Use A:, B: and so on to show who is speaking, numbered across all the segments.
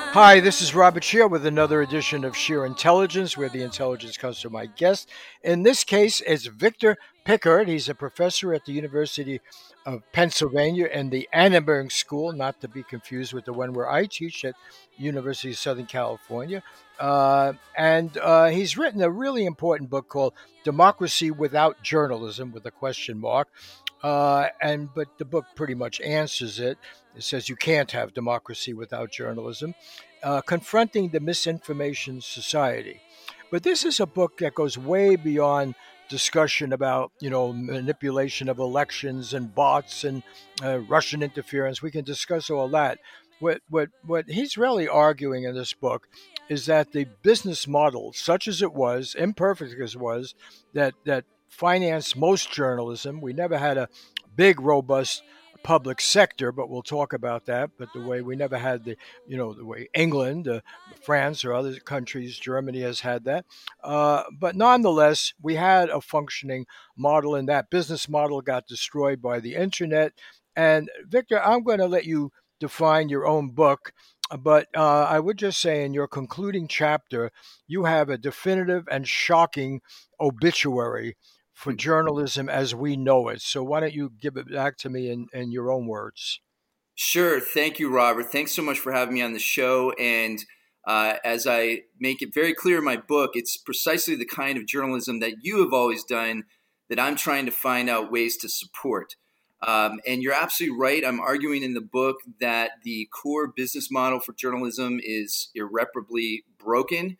A: Hi, this is Robert Shear with another edition of Shear Intelligence, where the intelligence comes from my guest. In this case, it's Victor Pickard. He's a professor at the University of Pennsylvania in the Annenberg School, not to be confused with the one where I teach at University of Southern California. And he's written a really important book called Democracy Without Journalism, with a question mark. But the book pretty much answers it. It says you can't have democracy without journalism. Confronting the Misinformation Society. But this is a book that goes way beyond discussion about, manipulation of elections and bots and Russian interference. We can discuss all that. What he's really arguing in this book is that the business model, such as it was, imperfect as it was, that financed most journalism. We never had a big, robust public sector, but we'll talk about that. But the way we never had the way England, France, or other countries, Germany has had that. But nonetheless, we had a functioning model, and that business model got destroyed by the internet. And Victor, I'm going to let you define your own book. But I would just say in your concluding chapter, you have a definitive and shocking obituary for journalism as we know it. So why don't you give it back to me in your own words?
B: Sure. Thank you, Robert. Thanks so much for having me on the show. And as I make it very clear in my book, it's precisely the kind of journalism that you have always done that I'm trying to find out ways to support. And you're absolutely right. I'm arguing in the book that the core business model for journalism is irreparably broken.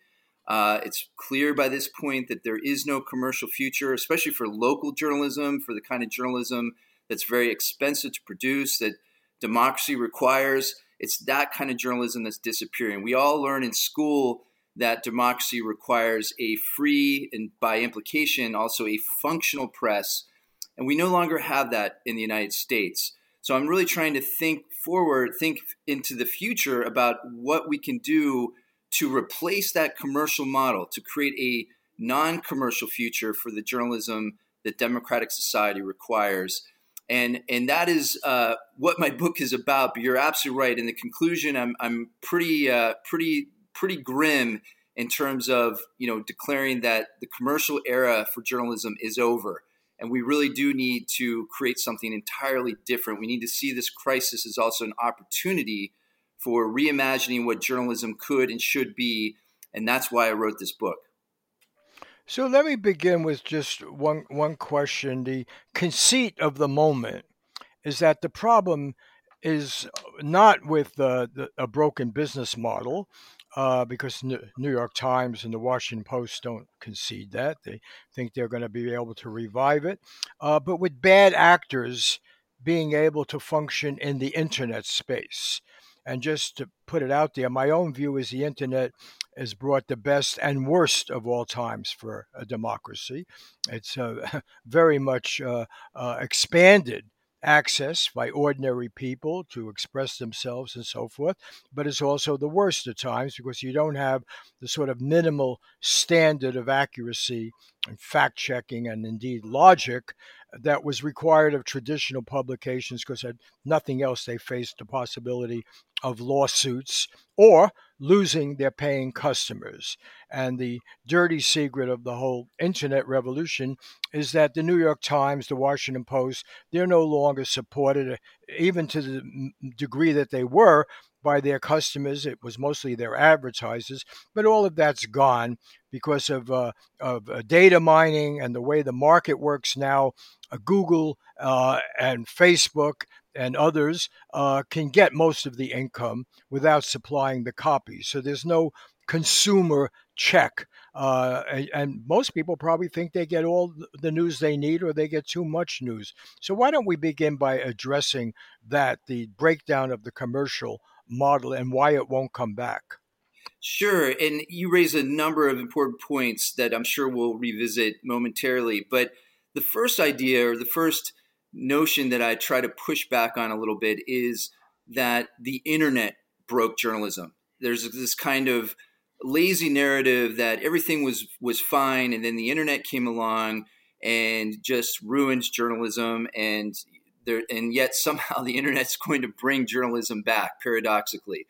B: It's clear by this point that there is no commercial future, especially for local journalism, for the kind of journalism that's very expensive to produce, that democracy requires. It's that kind of journalism that's disappearing. We all learn in school that democracy requires a free and, by implication, also a functional press. And we no longer have that in the United States. So I'm really trying to think forward, think into the future about what we can do to replace that commercial model, to create a non-commercial future for the journalism that democratic society requires. And that is what my book is about. But you're absolutely right. In the conclusion, I'm pretty grim in terms of declaring that the commercial era for journalism is over. And we really do need to create something entirely different. We need to see this crisis as also an opportunity for reimagining what journalism could and should be. And that's why I wrote this book.
A: So let me begin with just one question. The conceit of the moment is that the problem is not with a broken business model, because New York Times and the Washington Post don't concede that. They think they're going to be able to revive it, but with bad actors being able to function in the internet space. And just to put it out there, my own view is the internet has brought the best and worst of all times for a democracy. It's very much expanded access by ordinary people to express themselves and so forth, but it's also the worst at times because you don't have the sort of minimal standard of accuracy and fact checking and indeed logic that was required of traditional publications because had nothing else they faced the possibility of lawsuits or losing their paying customers. And the dirty secret of the whole internet revolution is that the New York Times, the Washington Post, they're no longer supported, even to the degree that they were, by their customers. It was mostly their advertisers, but all of that's gone because of data mining and the way the market works now. Google and Facebook and others can get most of the income without supplying the copies. So there's no consumer check. And most people probably think they get all the news they need or they get too much news. So why don't we begin by addressing that, the breakdown of the commercial model and why it won't come back?
B: Sure. And you raise a number of important points that I'm sure we'll revisit momentarily. But the first idea or the first notion that I try to push back on a little bit is that the internet broke journalism. There's this kind of lazy narrative that everything was fine, and then the internet came along and just ruined journalism, and yet somehow the internet's going to bring journalism back, paradoxically.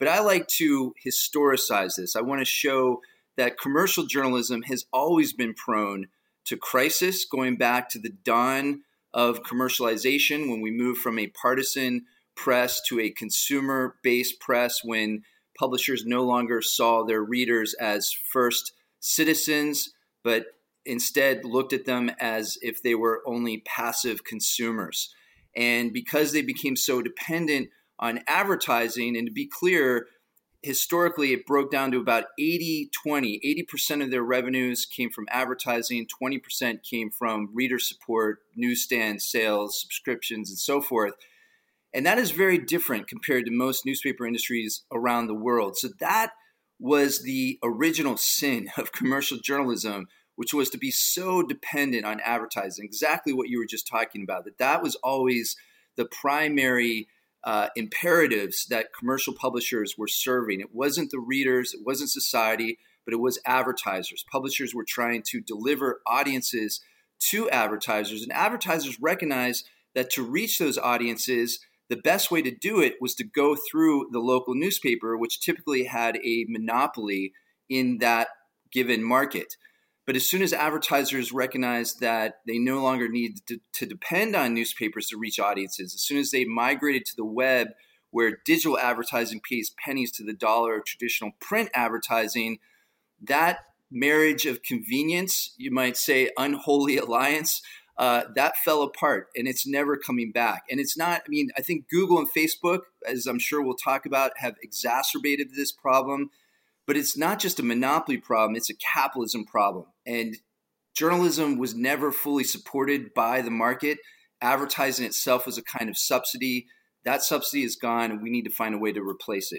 B: But I like to historicize this. I want to show that commercial journalism has always been prone to crisis, going back to the dawn of commercialization when we moved from a partisan press to a consumer-based press, when publishers no longer saw their readers as first citizens, but instead looked at them as if they were only passive consumers. And because they became so dependent on advertising, and to be clear, historically, it broke down to about 80-20. 80% of their revenues came from advertising, 20% came from reader support, newsstand sales, subscriptions, and so forth. And that is very different compared to most newspaper industries around the world. So that was the original sin of commercial journalism, which was to be so dependent on advertising, exactly what you were just talking about, that was always the primary imperatives that commercial publishers were serving. It wasn't the readers, it wasn't society, but it was advertisers. Publishers were trying to deliver audiences to advertisers, and advertisers recognized that to reach those audiences, the best way to do it was to go through the local newspaper, which typically had a monopoly in that given market. But as soon as advertisers recognized that they no longer needed to depend on newspapers to reach audiences, as soon as they migrated to the web, where digital advertising pays pennies to the dollar of traditional print advertising, that marriage of convenience, you might say unholy alliance, that fell apart, and it's never coming back. And it's not, I think Google and Facebook, as I'm sure we'll talk about, have exacerbated this problem. But it's not just a monopoly problem, it's a capitalism problem. And journalism was never fully supported by the market. Advertising itself was a kind of subsidy. That subsidy is gone, and we need to find a way to replace it.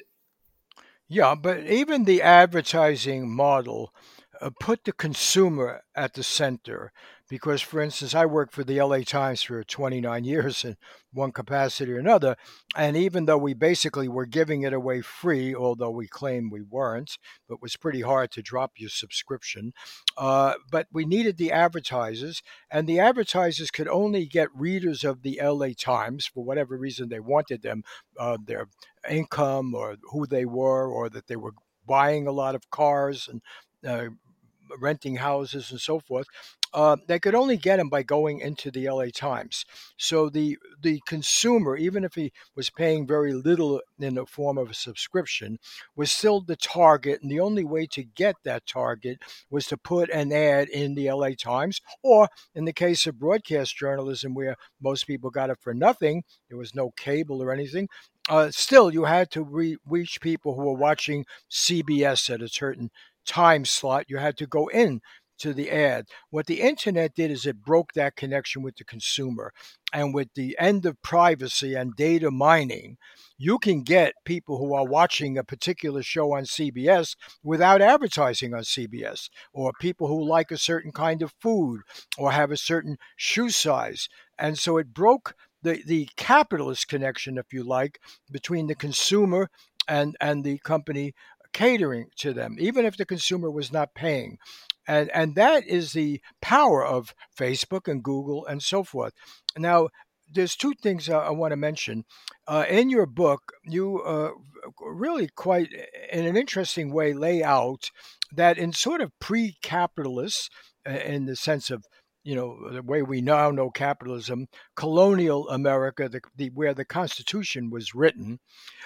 A: Yeah, but even the advertising model put the consumer at the center. Because, for instance, I worked for the LA Times for 29 years in one capacity or another. And even though we basically were giving it away free, although we claimed we weren't, but it was pretty hard to drop your subscription. But we needed the advertisers, and the advertisers could only get readers of the LA Times for whatever reason they wanted them, their income or who they were, or that they were buying a lot of cars and renting houses and so forth. They could only get them by going into the LA Times. So the consumer, even if he was paying very little in the form of a subscription, was still the target. And the only way to get that target was to put an ad in the LA Times, or in the case of broadcast journalism, where most people got it for nothing, there was no cable or anything. Still, you had to reach people who were watching CBS at a certain time slot. You had to go in to the ad. What the internet did is it broke that connection with the consumer. And with the end of privacy and data mining, you can get people who are watching a particular show on CBS without advertising on CBS, or people who like a certain kind of food or have a certain shoe size. And so it broke the capitalist connection, if you like, between the consumer and the company catering to them, even if the consumer was not paying. And that is the power of Facebook and Google and so forth. Now, there's two things I want to mention. In your book, you really quite, in an interesting way, lay out that in sort of pre-capitalist, in the sense of, the way we now know capitalism, colonial America, where the Constitution was written,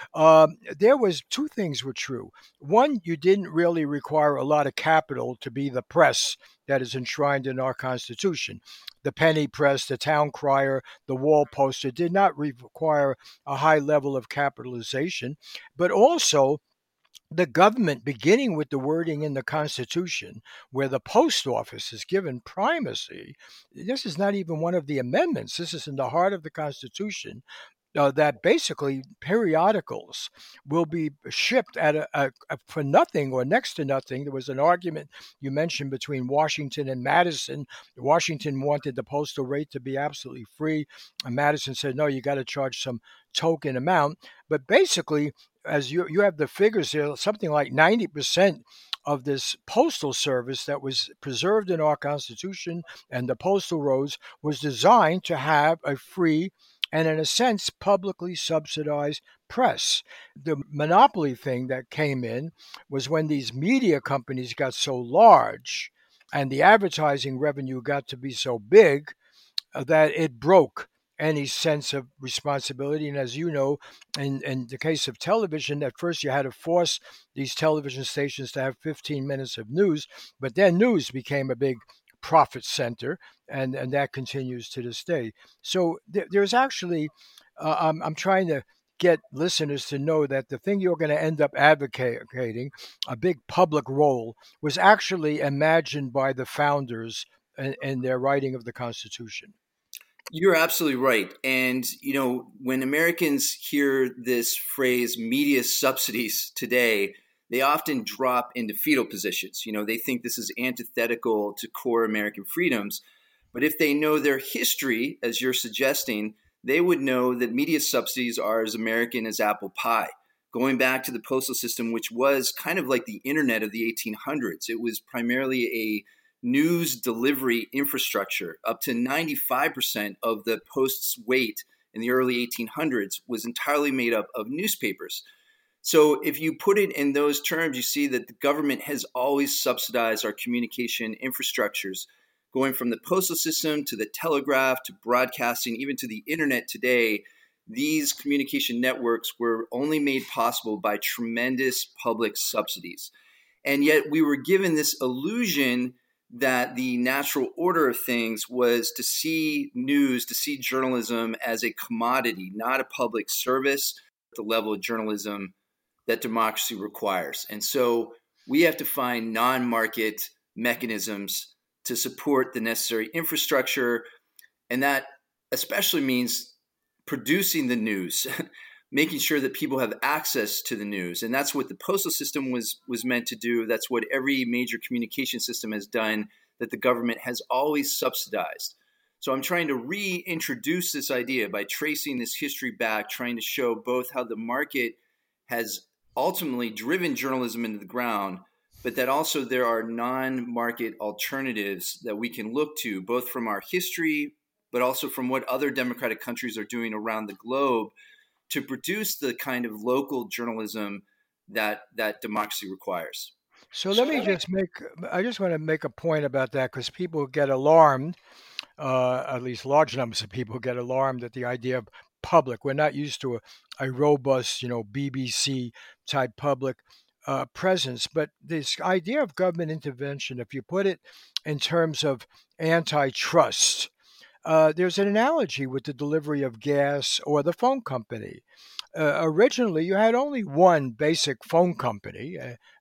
A: there was two things were true. One, you didn't really require a lot of capital to be the press that is enshrined in our Constitution. The penny press, the town crier, the wall poster did not require a high level of capitalization, but also the government, beginning with the wording in the Constitution, where the post office is given primacy. This is not even one of the amendments. This is in the heart of the Constitution. That basically periodicals will be shipped at for nothing or next to nothing. There was an argument you mentioned between Washington and Madison. Washington wanted the postal rate to be absolutely free, and Madison said, no, you got to charge some token amount. But basically, as you have the figures here, something like 90% of this postal service that was preserved in our Constitution and the postal roads was designed to have a free and, in a sense, publicly subsidized press. The monopoly thing that came in was when these media companies got so large and the advertising revenue got to be so big that it broke any sense of responsibility. And as you know, in the case of television, at first you had to force these television stations to have 15 minutes of news, but then news became a big profit center, and that continues to this day. So there's actually, I'm trying to get listeners to know that the thing you're going to end up advocating, a big public role, was actually imagined by the founders in their writing of the Constitution.
B: You're absolutely right. And, when Americans hear this phrase media subsidies today, they often drop into fetal positions. They think this is antithetical to core American freedoms. But if they know their history, as you're suggesting, they would know that media subsidies are as American as apple pie. Going back to the postal system, which was kind of like the internet of the 1800s, it was primarily a news delivery infrastructure. Up to 95% of the Post's weight in the early 1800s was entirely made up of newspapers. So if you put it in those terms, you see that the government has always subsidized our communication infrastructures, going from the postal system to the telegraph to broadcasting, even to the internet today. These communication networks were only made possible by tremendous public subsidies. And yet we were given this illusion that the natural order of things was to see news, to see journalism as a commodity, not a public service at the level of journalism that democracy requires. And so we have to find non-market mechanisms to support the necessary infrastructure. And that especially means producing the news, making sure that people have access to the news. And that's what the postal system was meant to do. That's what every major communication system has done, that the government has always subsidized. So I'm trying to reintroduce this idea by tracing this history back, trying to show both how the market has ultimately driven journalism into the ground, but that also there are non-market alternatives that we can look to, both from our history, but also from what other democratic countries are doing around the globe to produce the kind of local journalism that democracy requires.
A: So I just want to make a point about that because people get alarmed, at least large numbers of people get alarmed at the idea of public. We're not used to a robust, BBC type public presence. But this idea of government intervention, if you put it in terms of antitrust, there's an analogy with the delivery of gas or the phone company. Originally, you had only one basic phone company,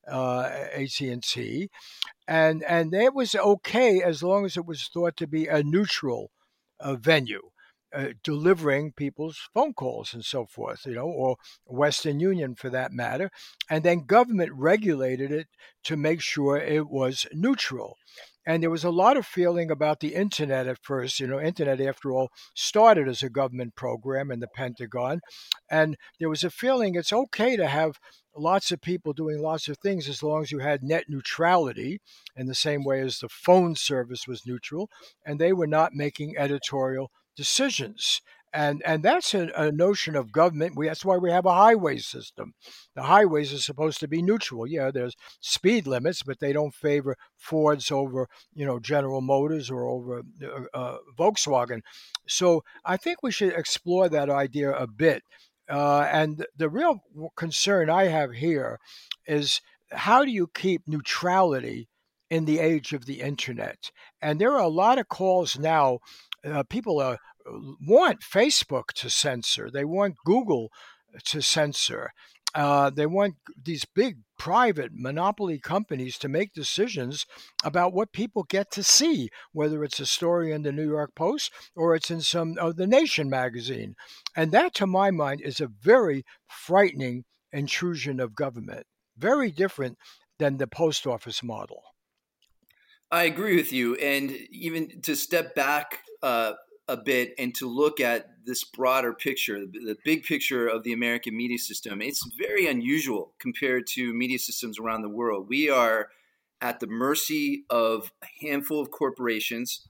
A: AT&T, and it was okay as long as it was thought to be a neutral venue. Delivering people's phone calls and so forth, or Western Union for that matter. And then government regulated it to make sure it was neutral. And there was a lot of feeling about the internet at first. Internet, after all, started as a government program in the Pentagon. And there was a feeling it's okay to have lots of people doing lots of things as long as you had net neutrality in the same way as the phone service was neutral and they were not making editorial decisions. And that's a notion of government. That's why we have a highway system. The highways are supposed to be neutral. Yeah, there's speed limits, but they don't favor Fords over, General Motors or over Volkswagen. So I think we should explore that idea a bit. And the real concern I have here is how do you keep neutrality in the age of the internet? And there are a lot of calls now. People want Facebook to censor. They want Google to censor. They want these big private monopoly companies to make decisions about what people get to see, whether it's a story in the New York Post or it's in some of the Nation magazine. And that, to my mind, is a very frightening intrusion of government, very different than the post office model.
B: I agree with you. And even to step back a bit and to look at this broader picture, the big picture of the American media system, it's very unusual compared to media systems around the world. We are at the mercy of a handful of corporations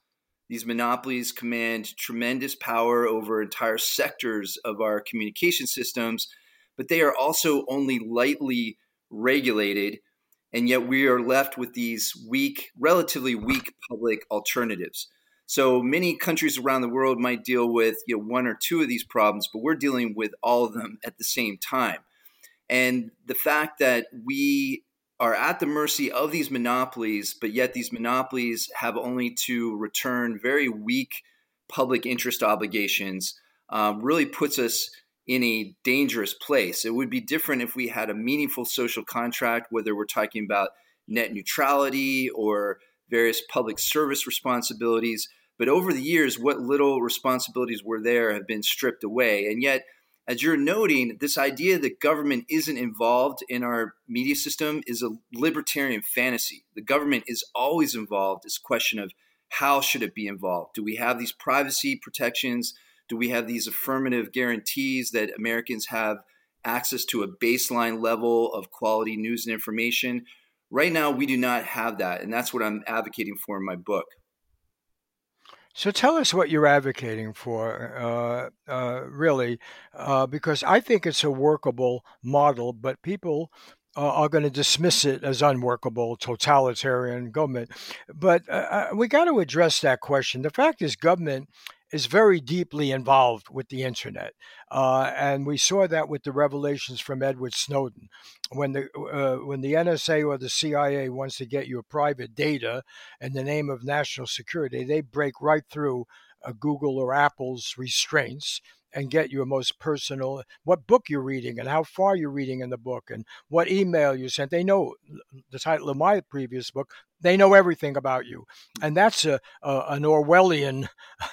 B: These monopolies command tremendous power over entire sectors of our communication systems, but they are also only lightly regulated. And yet we are left with these weak, relatively weak public alternatives. So many countries around the world might deal with one or two of these problems, but we're dealing with all of them at the same time. And the fact that we are at the mercy of these monopolies, but yet these monopolies have only to return very weak public interest obligations really puts us in a dangerous place. It would be different if we had a meaningful social contract, whether we're talking about net neutrality or various public service responsibilities. But over the years, what little responsibilities were there have been stripped away. And yet, as you're noting, this idea that government isn't involved in our media system is a libertarian fantasy. The government is always involved. It's a question of how should it be involved? Do we have these privacy protections? Do we have these affirmative guarantees that Americans have access to a baseline level of quality news and information? Right now, we do not have that, and that's what I'm advocating for in my book.
A: So tell us what you're advocating for, really, because I think it's a workable model, but people are going to dismiss it as unworkable, totalitarian government. But we got to address that question. The fact is, government is very deeply involved with the internet, and we saw that with the revelations from Edward Snowden. When the NSA or the CIA wants to get your private data in the name of national security, they break right through Google or Apple's restraints and get your most personal, what book you're reading and how far you're reading in the book and what email you sent. They know the title of my previous book. They know everything about you. And that's an Orwellian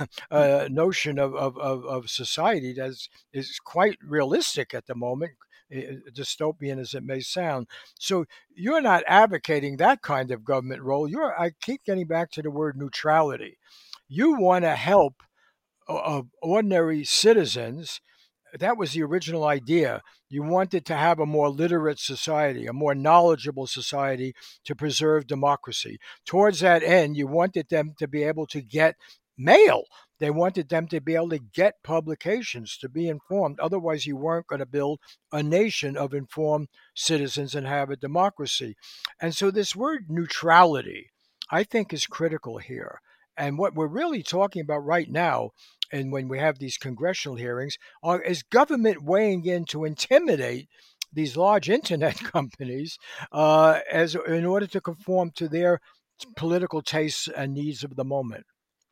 A: notion of society that is quite realistic at the moment, dystopian as it may sound. So you're not advocating that kind of government role. I keep getting back to the word neutrality. You want to help ordinary citizens. That was the original idea. You wanted to have a more literate society, a more knowledgeable society to preserve democracy. Towards that end, you wanted them to be able to get mail. They wanted them to be able to get publications, to be informed. Otherwise, you weren't going to build a nation of informed citizens and have a democracy. And so this word neutrality, I think, is critical here. And what we're really talking about right now, and when we have these congressional hearings, is government weighing in to intimidate these large internet companies as in order to conform to their political tastes and needs of the moment.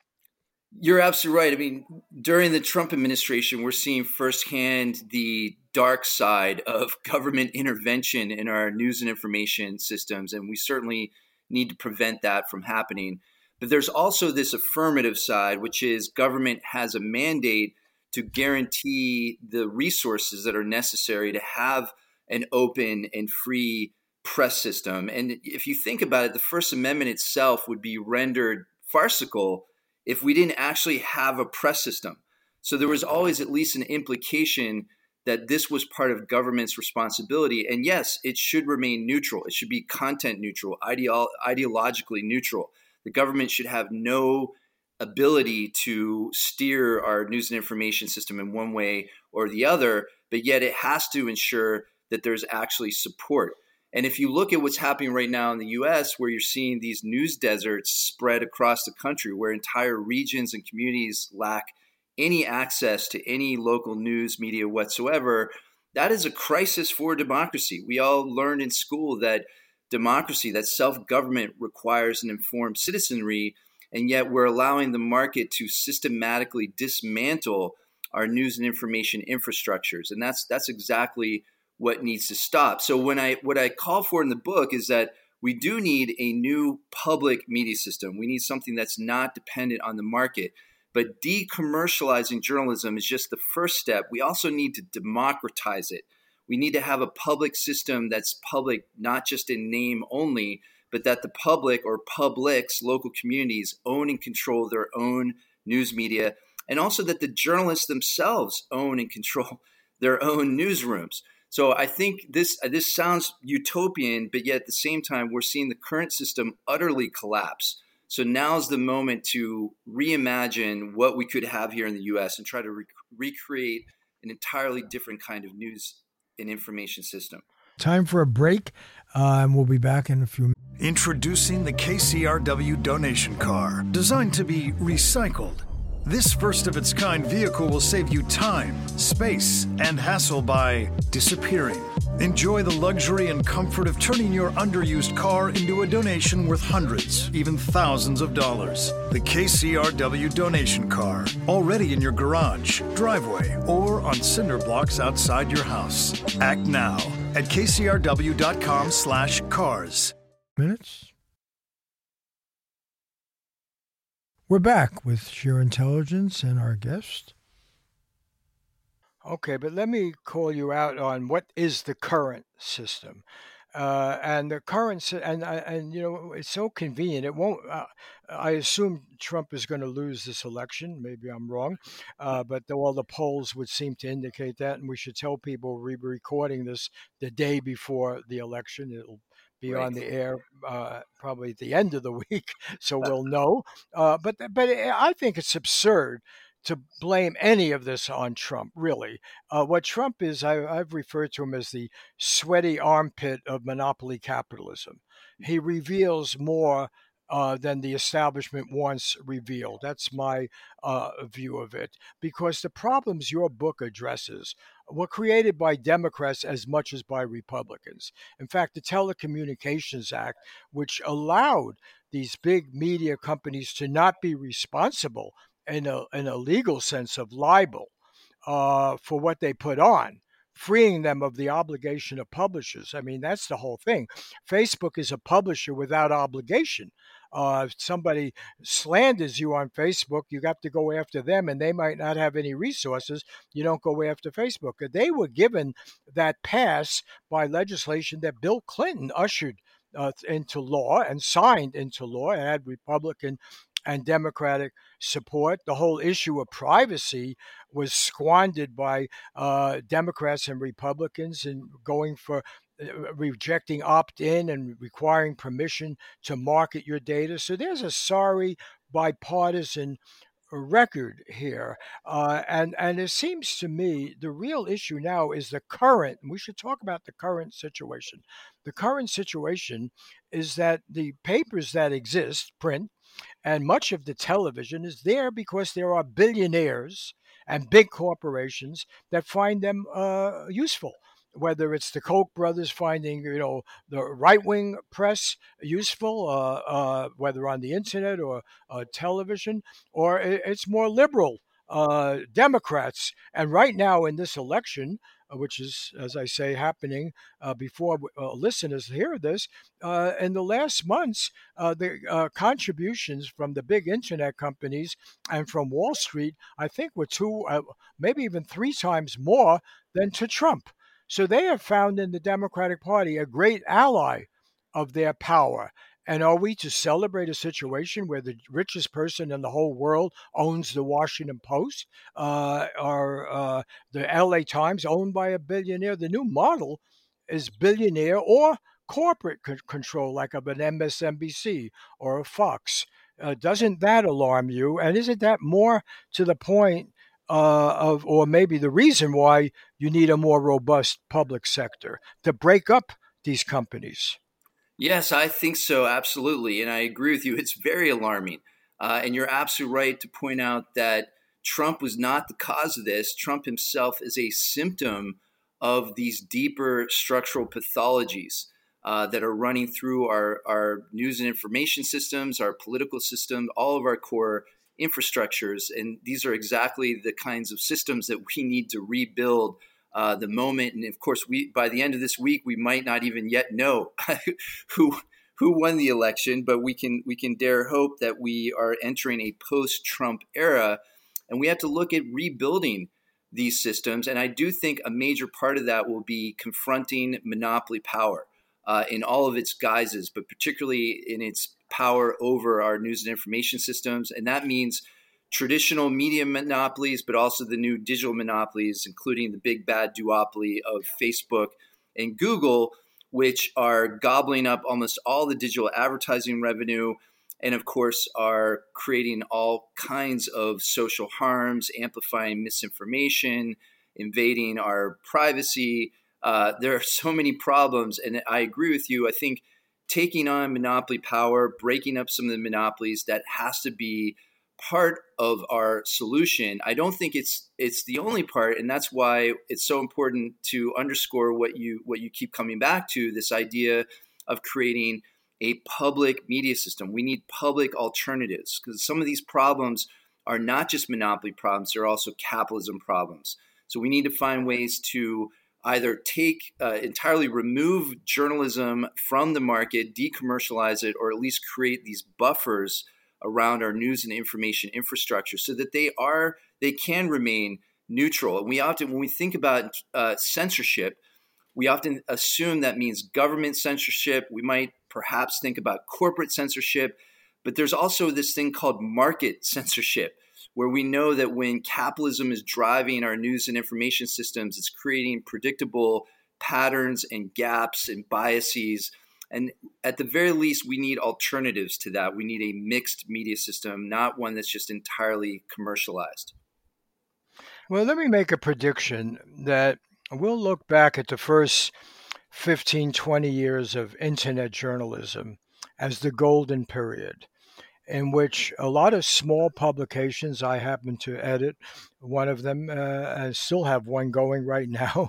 B: You're absolutely right. I mean, during the Trump administration, we're seeing firsthand the dark side of government intervention in our news and information systems, and we certainly need to prevent that from happening. But there's also this affirmative side, which is government has a mandate to guarantee the resources that are necessary to have an open and free press system. And if you think about it, the First Amendment itself would be rendered farcical if we didn't actually have a press system. So there was always at least an implication that this was part of government's responsibility. And yes, it should remain neutral. It should be content neutral, ideologically neutral. The government should have no ability to steer our news and information system in one way or the other, but yet it has to ensure that there's actually support. And if you look at what's happening right now in the US, where you're seeing these news deserts spread across the country, where entire regions and communities lack any access to any local news media whatsoever, that is a crisis for democracy. We all learned in school that democracy, that self-government requires an informed citizenry, and yet we're allowing the market to systematically dismantle our news and information infrastructures. And that's exactly what needs to stop. So what I call for in the book is that we do need a new public media system. We need something that's not dependent on the market. But decommercializing journalism is just the first step. We also need to democratize it. We need to have a public system that's public, not just in name only, but that the public or publics, local communities, own and control their own news media, and also that the journalists themselves own and control their own newsrooms. So I think this sounds utopian, but yet at the same time, we're seeing the current system utterly collapse. So now's the moment to reimagine what we could have here in the U.S. and try to recreate an entirely different kind of news and information system.
C: Time for a break, and we'll be back in a few minutes.
D: Introducing the KCRW donation car, designed to be recycled. This first-of-its-kind vehicle will save you time, space, and hassle by disappearing. Enjoy the luxury and comfort of turning your underused car into a donation worth hundreds, even thousands of dollars. The KCRW donation car, already in your garage, driveway, or on cinder blocks outside your house. Act now at kcrw.com/cars.
C: Minutes. We're back with Sheer Intelligence and our guest.
A: Okay, but let me call you out on what is the current system. And the current, and it's so convenient. It won't. I assume Trump is going to lose this election. Maybe I'm wrong, but all the polls would seem to indicate that. And we should tell people we're recording this the day before the election. It'll be on the air probably at the end of the week, so we'll know. But I think it's absurd to blame any of this on Trump, really. What Trump is, I've referred to him as the sweaty armpit of monopoly capitalism. He reveals more than the establishment once revealed. That's my view of it. Because the problems your book addresses were created by Democrats as much as by Republicans. In fact, the Telecommunications Act, which allowed these big media companies to not be responsible in a legal sense of libel for what they put on, freeing them of the obligation of publishers. I mean, that's the whole thing. Facebook is a publisher without obligation. If somebody slanders you on Facebook, you have to go after them, and they might not have any resources. You don't go after Facebook. They were given that pass by legislation that Bill Clinton ushered into law and signed into law. It had Republican and Democratic support. The whole issue of privacy was squandered by Democrats and Republicans in going for rejecting opt-in and requiring permission to market your data. So there's a sorry bipartisan record here. And it seems to me the real issue now is the current, and we should talk about the current situation. The current situation is that the papers that exist, print, and much of the television is there because there are billionaires and big corporations that find them useful. Whether it's the Koch brothers finding, the right-wing press useful, whether on the internet or television, or it's more liberal Democrats. And right now in this election, which is, as I say, happening before listeners hear this, in the last months, the contributions from the big internet companies and from Wall Street, I think, were maybe even 3 times more than to Trump. So they have found in the Democratic Party a great ally of their power. And are we to celebrate a situation where the richest person in the whole world owns the Washington Post or the LA Times owned by a billionaire? The new model is billionaire or corporate control, like of an MSNBC or a Fox. Doesn't that alarm you? And isn't that more to the point or maybe the reason why you need a more robust public sector to break up these companies?
B: Yes, I think so, absolutely. And I agree with you. It's very alarming. And you're absolutely right to point out that Trump was not the cause of this. Trump himself is a symptom of these deeper structural pathologies that are running through our news and information systems, our political system, all of our core infrastructures. And these are exactly the kinds of systems that we need to rebuild the moment. And of course, by the end of this week, we might not even yet know who won the election, but we can dare hope that we are entering a post-Trump era, and we have to look at rebuilding these systems. And I do think a major part of that will be confronting monopoly power in all of its guises, but particularly in its power over our news and information systems. And that means traditional media monopolies, but also the new digital monopolies, including the big bad duopoly of Facebook and Google, which are gobbling up almost all the digital advertising revenue and of course are creating all kinds of social harms, amplifying misinformation, invading our privacy. There are so many problems, and I agree with you. I think taking on monopoly power, breaking up some of the monopolies, that has to be part of our solution. I don't think it's the only part, and that's why it's so important to underscore what you keep coming back to, this idea of creating a public media system. We need public alternatives, because some of these problems are not just monopoly problems, they're also capitalism problems. So we need to find ways to either entirely remove journalism from the market, decommercialize it, or at least create these buffers around our news and information infrastructure so that they can remain neutral. And we often, when we think about censorship, we often assume that means government censorship. We might perhaps think about corporate censorship, but there's also this thing called market censorship, where we know that when capitalism is driving our news and information systems, it's creating predictable patterns and gaps and biases. And at the very least, we need alternatives to that. We need a mixed media system, not one that's just entirely commercialized.
A: Well, let me make a prediction that we'll look back at the first 15, 20 years of internet journalism as the golden period, in which a lot of small publications, I happen to edit one of them, I still have one going right now,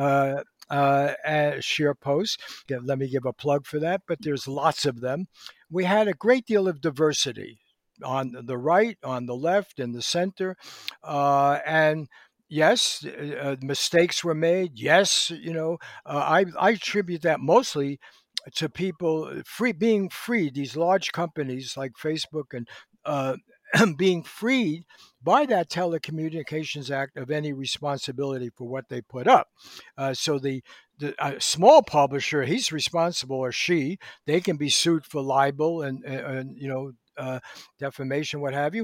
A: SharePost. Let me give a plug for that, but there's lots of them. We had a great deal of diversity on the right, on the left, in the center, and yes, mistakes were made. Yes, I attribute that mostly to people being freed, these large companies like Facebook and being freed by that Telecommunications Act of any responsibility for what they put up. So the small publisher, he's responsible, or she, they can be sued for libel and defamation, what have you.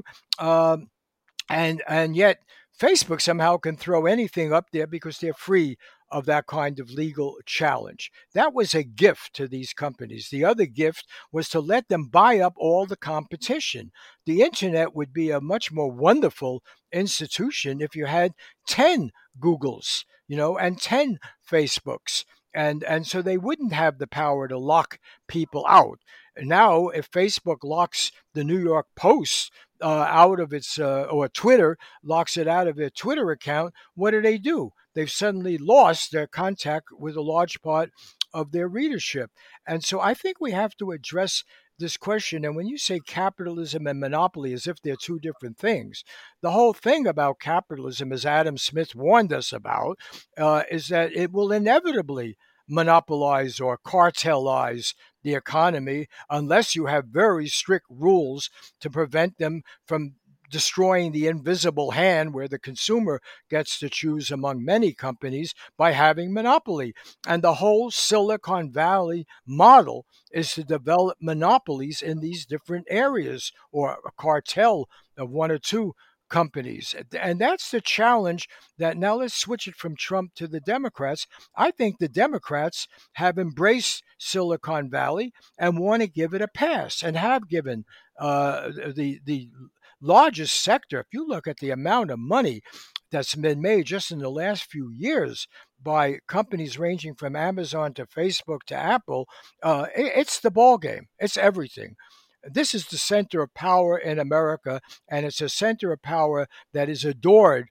A: And yet Facebook somehow can throw anything up there because they're free of that kind of legal challenge. That was a gift to these companies. The other gift was to let them buy up all the competition. The internet would be a much more wonderful institution if you had 10 Googles, and 10 Facebooks. And so they wouldn't have the power to lock people out. Now, if Facebook locks the New York Post out of its, or Twitter locks it out of their Twitter account, what do? They've suddenly lost their contact with a large part of their readership. And so I think we have to address this question. And when you say capitalism and monopoly as if they're two different things, the whole thing about capitalism, as Adam Smith warned us about, is that it will inevitably monopolize or cartelize the economy unless you have very strict rules to prevent them from destroying the invisible hand where the consumer gets to choose among many companies by having monopoly. And the whole Silicon Valley model is to develop monopolies in these different areas, or a cartel of one or two companies. And that's the challenge. That now let's switch it from Trump to the Democrats. I think the Democrats have embraced Silicon Valley and want to give it a pass, and have given the largest sector. If you look at the amount of money that's been made just in the last few years by companies ranging from Amazon to Facebook to Apple, it's the ball game. It's everything. This is the center of power in America, and it's a center of power that is adored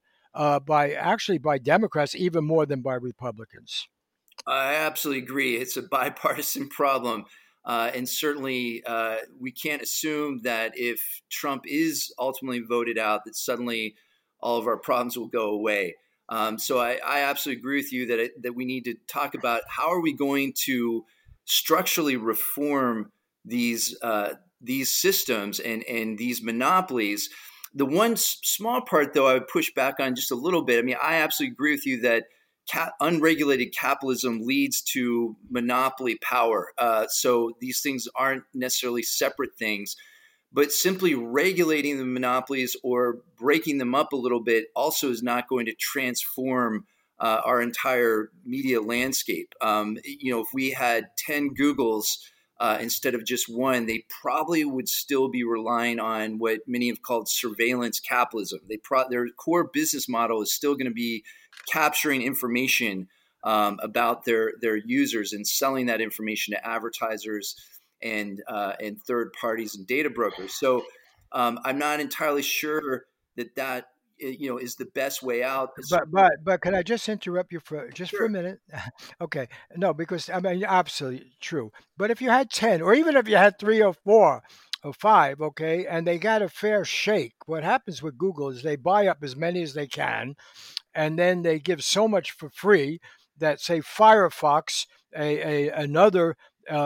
A: by Democrats even more than by Republicans.
B: I absolutely agree. It's a bipartisan problem. And certainly we can't assume that if Trump is ultimately voted out, that suddenly all of our problems will go away. So I absolutely agree with you that we need to talk about how are we going to structurally reform these systems and these monopolies. The one small part, though, I would push back on just a little bit. I mean, I absolutely agree with you that unregulated capitalism leads to monopoly power. So these things aren't necessarily separate things, but simply regulating the monopolies or breaking them up a little bit also is not going to transform our entire media landscape. If we had 10 Googles instead of just one, they probably would still be relying on what many have called surveillance capitalism. Their core business model is still going to be capturing information about their users and selling that information to advertisers and third parties and data brokers. So I'm not entirely sure that is the best way out.
A: But can I just interrupt you for
B: Sure.
A: a minute? Okay. No, because I mean absolutely true. But if you had 10, or even if you had 3 or 4 or 5, okay, and they got a fair shake, what happens with Google is they buy up as many as they can, and then they give so much for free that, say, Firefox, another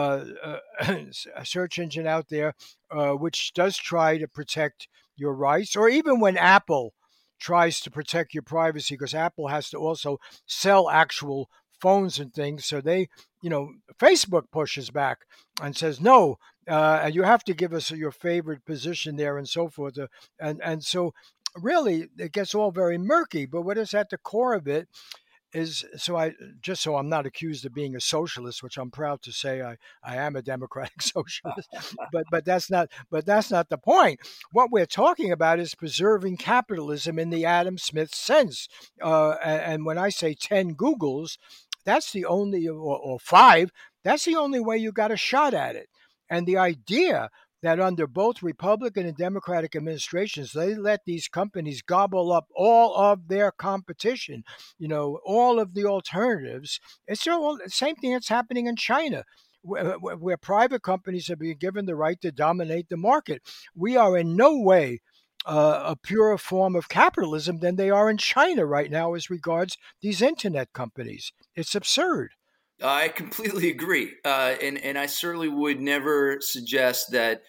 A: a search engine out there, which does try to protect your rights, or even when Apple tries to protect your privacy, because Apple has to also sell actual phones and things. So Facebook pushes back and says no, and you have to give us your favorite position there and so forth. And so really it gets all very murky. But what is at the core of it is, so I'm not accused of being a socialist, which I'm proud to say I am a democratic socialist, but that's not the point. What we're talking about is preserving capitalism in the Adam Smith sense. And when I say 10 Googles, that's the only, or 5, that's the only way you got a shot at it. And the idea that under both Republican and Democratic administrations, they let these companies gobble up all of their competition, all of the alternatives. It's the same thing that's happening in China, where private companies have been given the right to dominate the market. We are in no way a purer form of capitalism than they are in China right now as regards these internet companies. It's absurd.
B: I completely agree, and I certainly would never suggest that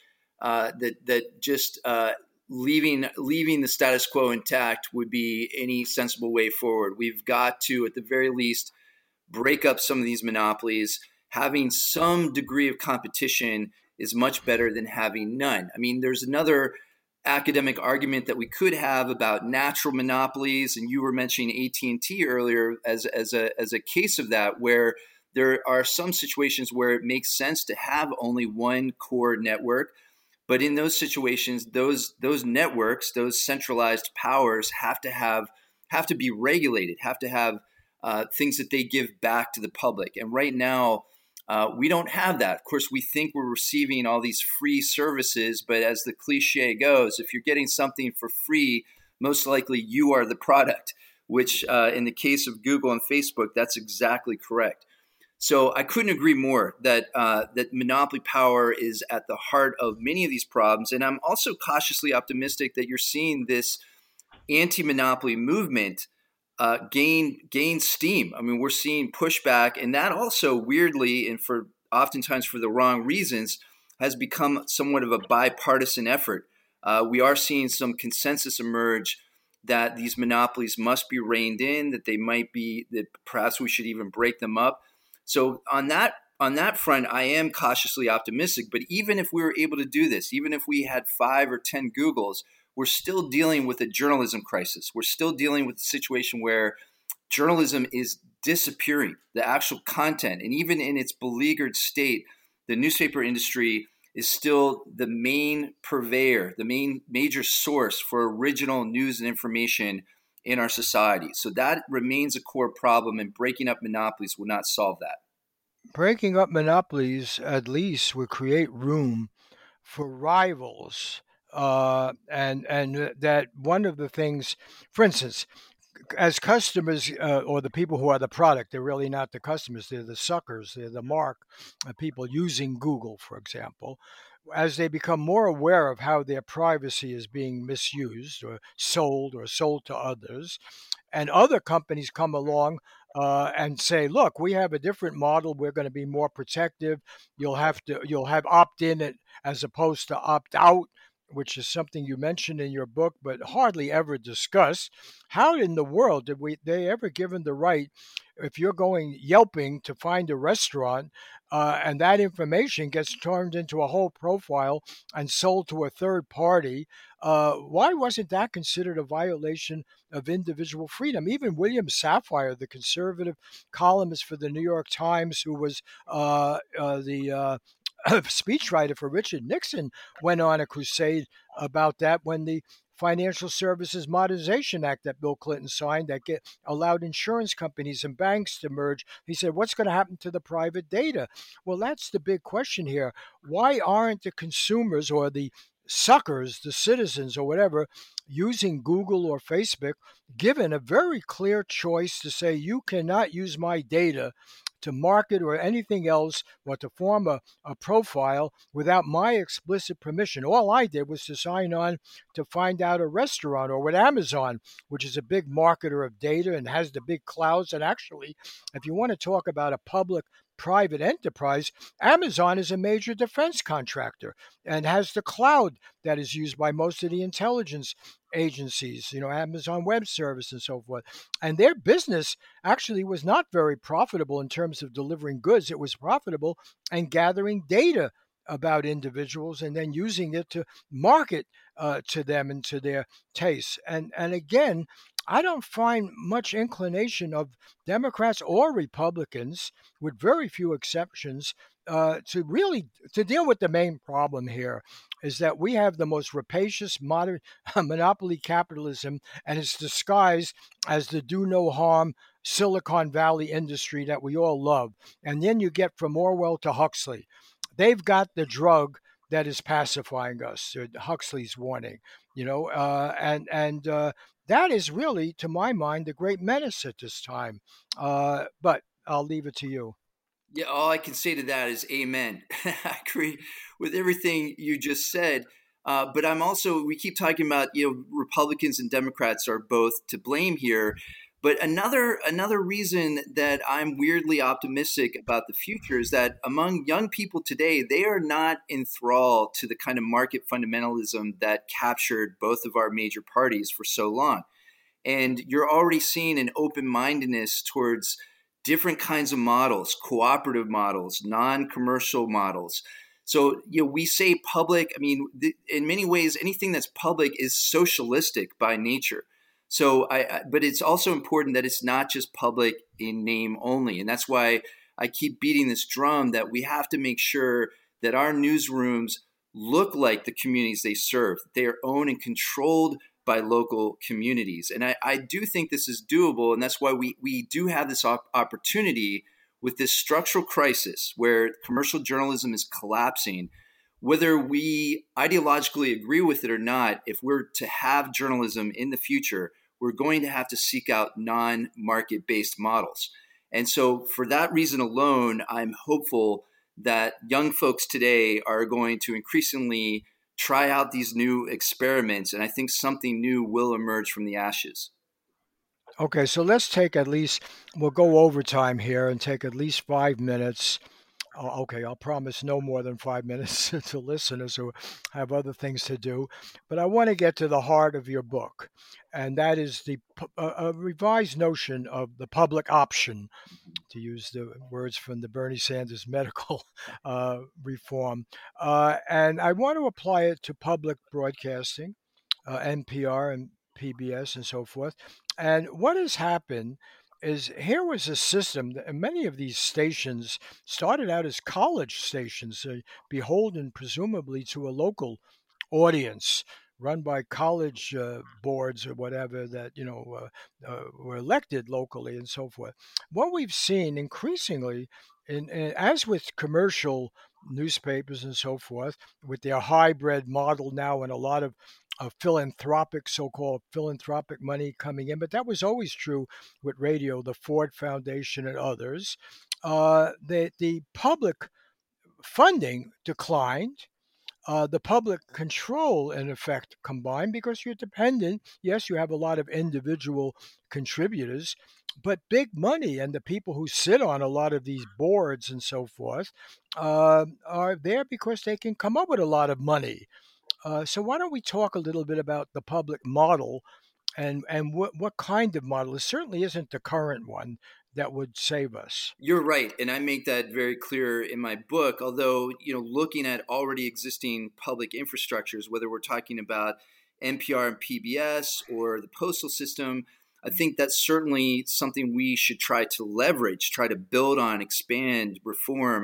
B: just leaving the status quo intact would be any sensible way forward. We've got to, at the very least, break up some of these monopolies. Having some degree of competition is much better than having none. I mean, there's another academic argument that we could have about natural monopolies, and you were mentioning AT&T earlier as a case of that, where there are some situations where it makes sense to have only one core network. But in those situations, those networks, those centralized powers have to be regulated, have to have things that they give back to the public. And right now, we don't have that. Of course, we think we're receiving all these free services, but as the cliche goes, if you're getting something for free, most likely you are the product, which in the case of Google and Facebook, that's exactly correct. So I couldn't agree more that monopoly power is at the heart of many of these problems. And I'm also cautiously optimistic that you're seeing this anti-monopoly movement gain steam. I mean, we're seeing pushback, and that also weirdly, and oftentimes for the wrong reasons, has become somewhat of a bipartisan effort. We are seeing some consensus emerge that these monopolies must be reined in, that perhaps we should even break them up. So on that front, I am cautiously optimistic. But even if we were able to do this, even if we had 5 or 10 Googles, we're still dealing with a journalism crisis. We're still dealing with a situation where journalism is disappearing, the actual content. And even in its beleaguered state, the newspaper industry is still the main purveyor, the main major source for original news and information in our society. So that remains a core problem, and breaking up monopolies will not solve that.
A: Breaking up monopolies at least would create room for rivals. And that one of the things, for instance, as customers, or the people who are the product, they're really not the customers, they're the suckers, they're the mark, people using Google, for example. As they become more aware of how their privacy is being misused or sold to others, and other companies come along and say, "Look, we have a different model. We're going to be more protective. You'll have opt in as opposed to opt out," which is something you mentioned in your book, but hardly ever discussed. How in the world did they ever given the right, if you're going Yelping to find a restaurant, and that information gets turned into a whole profile and sold to a third party? Why wasn't that considered a violation of individual freedom? Even William Safire, the conservative columnist for the New York Times, who was the speechwriter for Richard Nixon went on a crusade about that when the Financial Services Modernization Act that Bill Clinton signed that allowed insurance companies and banks to merge. He said, what's going to happen to the private data? Well, that's the big question here. Why aren't the consumers or the suckers, the citizens or whatever, using Google or Facebook, given a very clear choice to say, you cannot use my data to market or anything else or to form a profile without my explicit permission. All I did was to sign on to find out a restaurant, or with Amazon, which is a big marketer of data and has the big clouds. And actually, if you want to talk about a public private enterprise, Amazon is a major defense contractor and has the cloud that is used by most of the intelligence agencies, Amazon Web Service and so forth. And their business actually was not very profitable in terms of delivering goods. It was profitable and gathering data about individuals and then using it to market to them and to their tastes. And again, I don't find much inclination of Democrats or Republicans, with very few exceptions, to deal with the main problem here. Is that we have the most rapacious modern monopoly capitalism, and it's disguised as the do no harm Silicon Valley industry that we all love. And then you get from Orwell to Huxley. They've got the drug that is pacifying us, Huxley's warning, and that is really, to my mind, the great menace at this time. But I'll leave it to you.
B: Yeah, all I can say to that is amen. I agree with everything you just said. But we keep talking about, Republicans and Democrats are both to blame here. But another reason that I'm weirdly optimistic about the future is that among young people today, they are not enthralled to the kind of market fundamentalism that captured both of our major parties for so long. And you're already seeing an open-mindedness towards different kinds of models, cooperative models, non-commercial models. So, we say public. I mean, in many ways, anything that's public is socialistic by nature. So, but it's also important that it's not just public in name only. And that's why I keep beating this drum that we have to make sure that our newsrooms look like the communities they serve. They are owned and controlled by local communities. And I do think this is doable. And that's why we do have this opportunity with this structural crisis where commercial journalism is collapsing. Whether we ideologically agree with it or not, if we're to have journalism in the future, we're going to have to seek out non-market-based models. And so for that reason alone, I'm hopeful that young folks today are going to increasingly try out these new experiments, and I think something new will emerge from the ashes.
A: Okay, so let's take we'll go overtime here and take at least 5 minutes. Okay, I'll promise no more than 5 minutes to listeners who have other things to do. But I want to get to the heart of your book, and that is a revised notion of the public option, to use the words from the Bernie Sanders medical reform. And I want to apply it to public broadcasting, NPR and PBS and so forth. And what has happened is here was a system that many of these stations started out as college stations, beholden presumably to a local audience run by college boards or whatever that were elected locally and so forth. What we've seen increasingly, as with commercial newspapers and so forth, with their hybrid model now and a lot of so-called philanthropic money coming in, but that was always true with radio, the Ford Foundation and others. The public funding declined. The public control, in effect, combined because you're dependent. Yes, you have a lot of individual contributors, but big money and the people who sit on a lot of these boards and so forth are there because they can come up with a lot of money. So why don't we talk a little bit about the public model and what kind of model? It certainly isn't the current one that would save us.
B: You're right, and I make that very clear in my book. Although, looking at already existing public infrastructures, whether we're talking about NPR and PBS or the postal system, I think that's certainly something we should try to leverage, try to build on, expand, reform.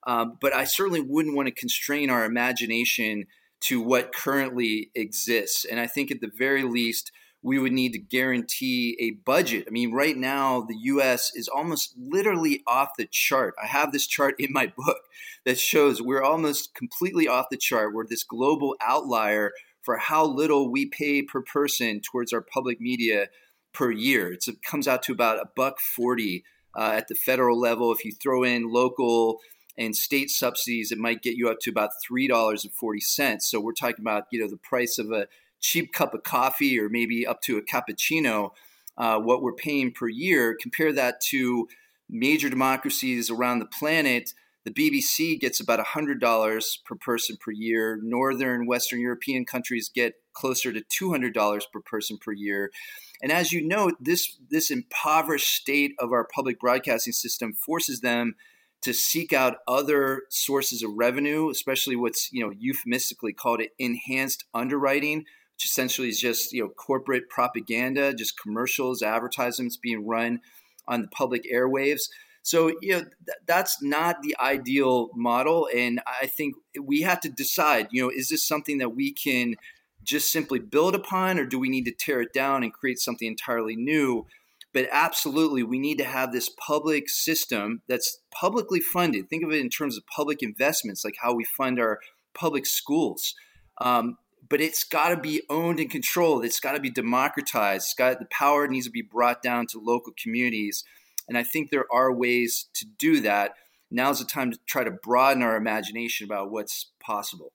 B: But I certainly wouldn't want to constrain our imagination to what currently exists. And I think at the very least, we would need to guarantee a budget. I mean, right now, the U.S. is almost literally off the chart. I have this chart in my book that shows we're almost completely off the chart. We're this global outlier for how little we pay per person towards our public media per year. It comes out to about $1.40 at the federal level. If you throw in local and state subsidies, it might get you up to about $3.40. So we're talking about, the price of a cheap cup of coffee or maybe up to a cappuccino, what we're paying per year. Compare that to major democracies around the planet. The BBC gets about $100 per person per year. Northern Western European countries get closer to $200 per person per year. And as you note, this impoverished state of our public broadcasting system forces them to seek out other sources of revenue, especially what's euphemistically called enhanced underwriting, which essentially is just corporate propaganda, just commercials, advertisements being run on the public airwaves. So that's not the ideal model, and I think we have to decide. Is this something that we can just simply build upon, or do we need to tear it down and create something entirely new? But absolutely, we need to have this public system that's publicly funded. Think of it in terms of public investments, like how we fund our public schools. But it's got to be owned and controlled. It's got to be democratized. The power needs to be brought down to local communities. And I think there are ways to do that. Now's the time to try to broaden our imagination about what's possible.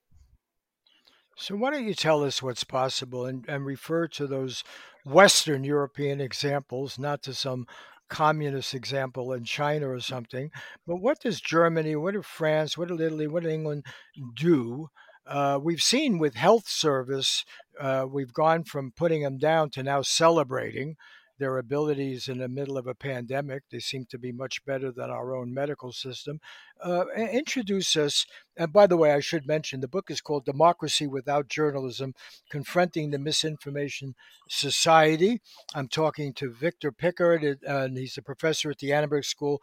A: So why don't you tell us what's possible and refer to those Western European examples, not to some communist example in China or something, but what does Germany, what did France, what did Italy, what did England do? We've seen with health service, we've gone from putting them down to now celebrating their abilities in the middle of a pandemic. They seem to be much better than our own medical system. Introduce us, and by the way, I should mention the book is called Democracy Without Journalism, Confronting the Misinformation Society. I'm talking to Victor Pickard, and he's a professor at the Annenberg School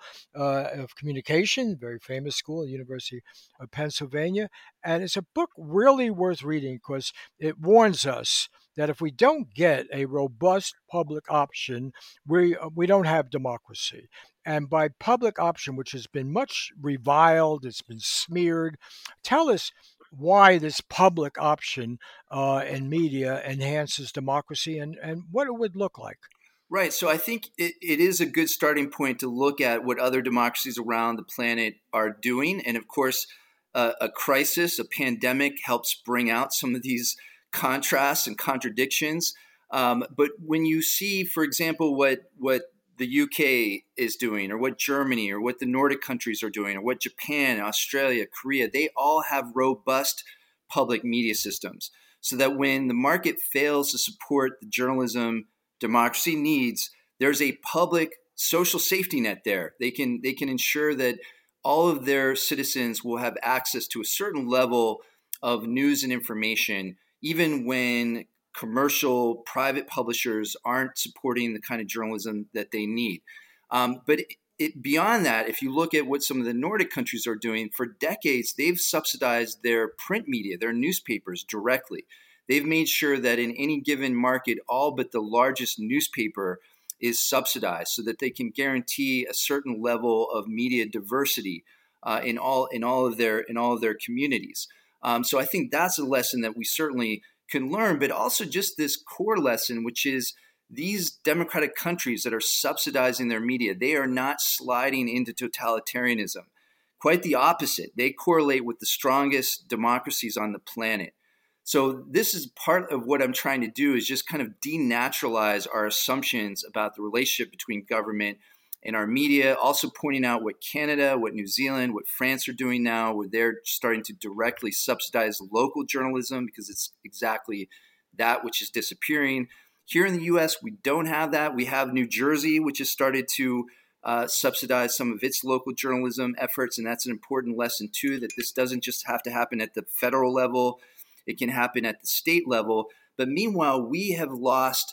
A: of Communication, very famous school, University of Pennsylvania. And it's a book really worth reading because it warns us that if we don't get a robust public option, we don't have democracy. And by public option, which has been much reviled, it's been smeared, tell us why this public option in media enhances democracy and what it would look like.
B: Right. So I think it is a good starting point to look at what other democracies around the planet are doing. And of course, a crisis, a pandemic helps bring out some of these contrasts and contradictions. But when you see, for example, what the UK is doing, or what Germany, or what the Nordic countries are doing, or what Japan, Australia, Korea, they all have robust public media systems, so that when the market fails to support the journalism democracy needs, there's a public social safety net there. They can ensure that all of their citizens will have access to a certain level of news and information, even when commercial private publishers aren't supporting the kind of journalism that they need. But beyond that, if you look at what some of the Nordic countries are doing, for decades, they've subsidized their print media, their newspapers directly. They've made sure that in any given market, all but the largest newspaper is subsidized, so that they can guarantee a certain level of media diversity in all of their communities. So I think that's a lesson that we certainly can learn, but also just this core lesson, which is these democratic countries that are subsidizing their media, they are not sliding into totalitarianism. Quite the opposite. They correlate with the strongest democracies on the planet. So this is part of what I'm trying to do, is just kind of denaturalize our assumptions about the relationship between government and our media, also pointing out what Canada, what New Zealand, what France are doing now, where they're starting to directly subsidize local journalism, because it's exactly that which is disappearing. Here in the U.S., we don't have that. We have New Jersey, which has started to subsidize some of its local journalism efforts, and that's an important lesson too, that this doesn't just have to happen at the federal level. It can happen at the state level. But meanwhile, we have lost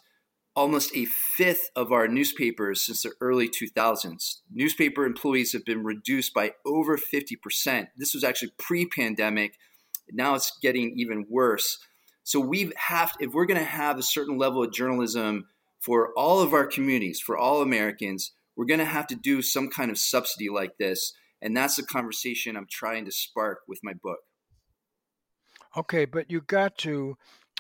B: almost a fifth of our newspapers since the early 2000s. Newspaper employees have been reduced by over 50%. This was actually pre-pandemic. Now it's getting even worse. So if we're going to have a certain level of journalism for all of our communities, for all Americans, we're going to have to do some kind of subsidy like this. And that's the conversation I'm trying to spark with my book.
A: Okay, but you got to,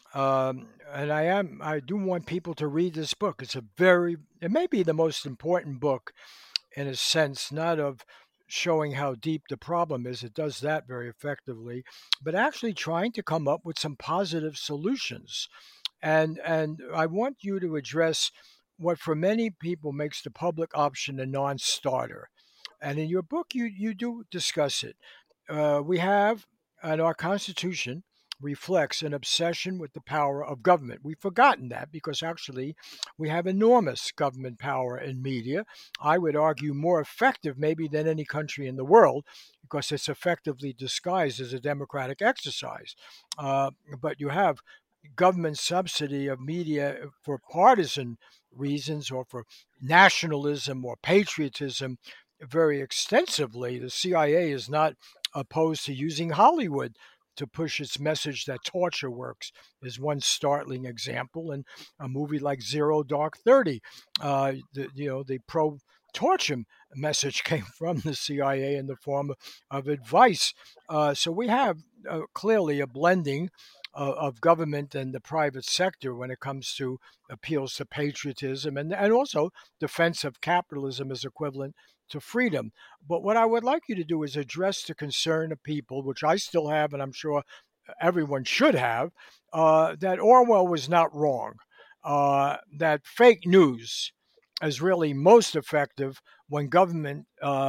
A: and I do want people to read this book. It may be the most important book in a sense, not of showing how deep the problem is. It does that very effectively, but actually trying to come up with some positive solutions. And I want you to address what for many people makes the public option a non-starter. And in your book, you do discuss it. We have, and our Constitution reflects an obsession with the power of government. We've forgotten that because actually we have enormous government power in media. I would argue more effective maybe than any country in the world because it's effectively disguised as a democratic exercise. But you have government subsidy of media for partisan reasons or for nationalism or patriotism very extensively. The CIA is not opposed to using Hollywood to push its message that torture works is one startling example. And a movie like Zero Dark 30, the pro-torture message came from the CIA in the form of advice. So we have clearly a blending of government and the private sector when it comes to appeals to patriotism and also defense of capitalism is equivalent to freedom. But what I would like you to do is address the concern of people, which I still have, and I'm sure everyone should have, that Orwell was not wrong, that fake news is really most effective when government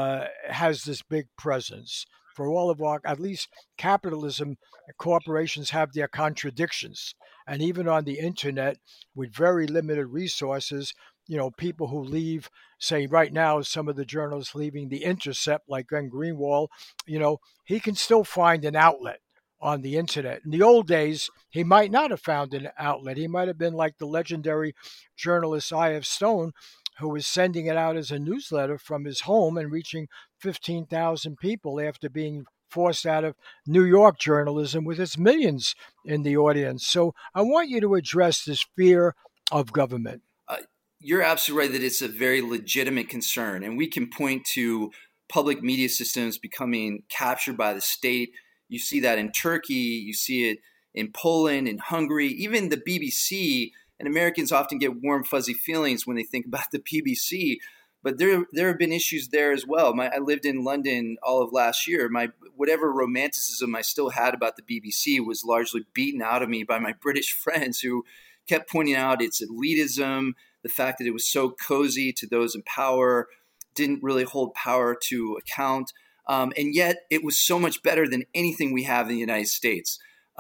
A: has this big presence. For all of our, at least capitalism, corporations have their contradictions. And even on the internet, with very limited resources, people who leave, say right now, some of the journalists leaving The Intercept, like Glenn Greenwald, he can still find an outlet on the internet. In the old days, he might not have found an outlet. He might have been like the legendary journalist I.F. Stone, who was sending it out as a newsletter from his home and reaching 15,000 people after being forced out of New York journalism with its millions in the audience. So I want you to address this fear of government.
B: You're absolutely right that it's a very legitimate concern. And we can point to public media systems becoming captured by the state. You see that in Turkey. You see it in Poland, in Hungary, even the BBC. And Americans often get warm, fuzzy feelings when they think about the BBC. But there have been issues there as well. I lived in London all of last year. Whatever romanticism I still had about the BBC was largely beaten out of me by my British friends who kept pointing out its elitism, the fact that it was so cozy to those in power, didn't really hold power to account. And yet it was so much better than anything we have in the United States.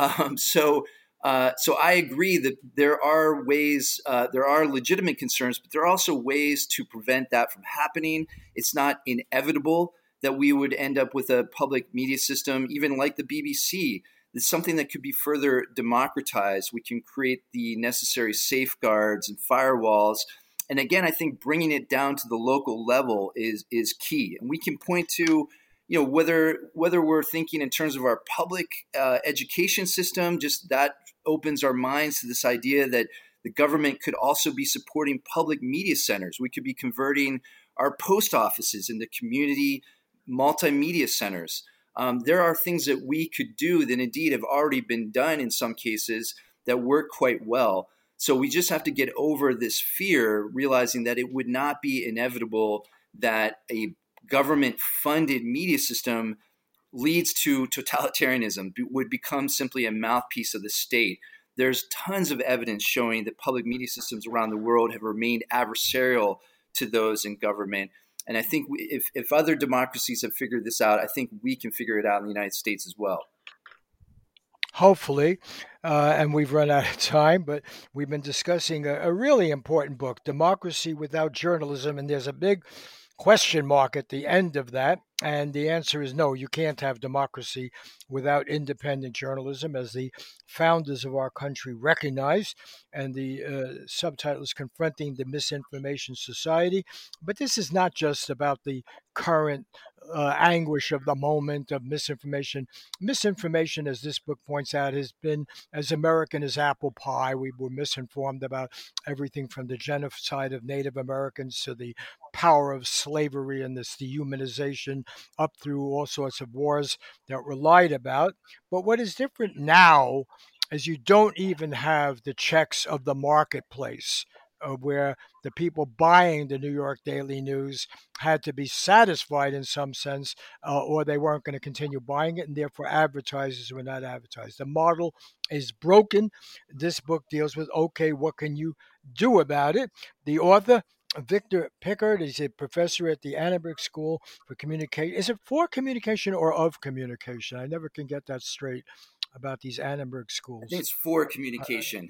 B: So I agree that there are ways, there are legitimate concerns, but there are also ways to prevent that from happening. It's not inevitable that we would end up with a public media system, even like the BBC. It's something that could be further democratized. We can create the necessary safeguards and firewalls. And again, I think bringing it down to the local level is key. And we can point to, whether we're thinking in terms of our public education system, just that opens our minds to this idea that the government could also be supporting public media centers. We could be converting our post offices into community multimedia centers. There are things that we could do that indeed have already been done in some cases that work quite well. So we just have to get over this fear, realizing that it would not be inevitable that a government-funded media system leads to totalitarianism, would become simply a mouthpiece of the state. There's tons of evidence showing that public media systems around the world have remained adversarial to those in government. And I think if other democracies have figured this out, I think we can figure it out in the United States as well.
A: Hopefully, and we've run out of time, but we've been discussing a really important book, Democracy Without Journalism, and there's a big question mark at the end of that. And the answer is no, you can't have democracy without independent journalism, as the founders of our country recognize. And the subtitle is Confronting the Misinformation Society. But this is not just about the current anguish of the moment of misinformation. Misinformation, as this book points out, has been as American as apple pie. We were misinformed about everything from the genocide of Native Americans to the power of slavery and this dehumanization, up through all sorts of wars that were lied about. But what is different now is you don't even have the checks of the marketplace, where the people buying the New York Daily News had to be satisfied in some sense, or they weren't going to continue buying it, and therefore advertisers were not advertised. The model is broken. This book deals with, okay, what can you do about it? The author, Victor Pickard, is a professor at the Annenberg School for Communication. Is it for communication or of communication? I never can get that straight about these Annenberg schools.
B: I think it's for communication.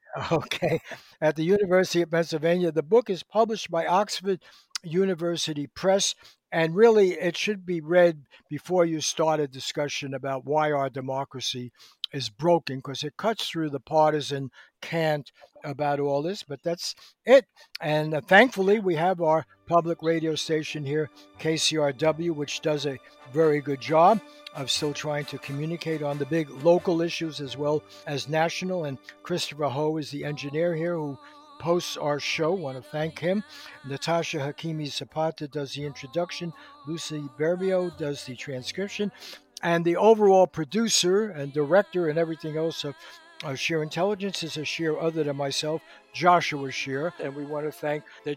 A: Okay. At the University of Pennsylvania. The book is published by Oxford University Press, and really it should be read before you start a discussion about why our democracy is broken, because it cuts through the partisan cant about all this. But that's it. And thankfully, we have our public radio station here, KCRW, which does a very good job of still trying to communicate on the big local issues as well as national. And Christopher Ho is the engineer here who posts our show. Want to thank him. Natasha Hakimi Zapata does the introduction. Lucy Berbio does the transcription. And the overall producer and director and everything else of Sheer Intelligence is a Sheer other than myself, Joshua Sheer. And we want to thank the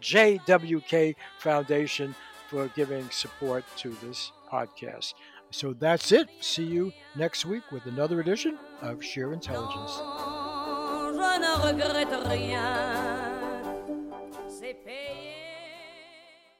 A: JWK Foundation for giving support to this podcast. So that's it. See you next week with another edition of Sheer Intelligence.
E: Je ne regrette rien.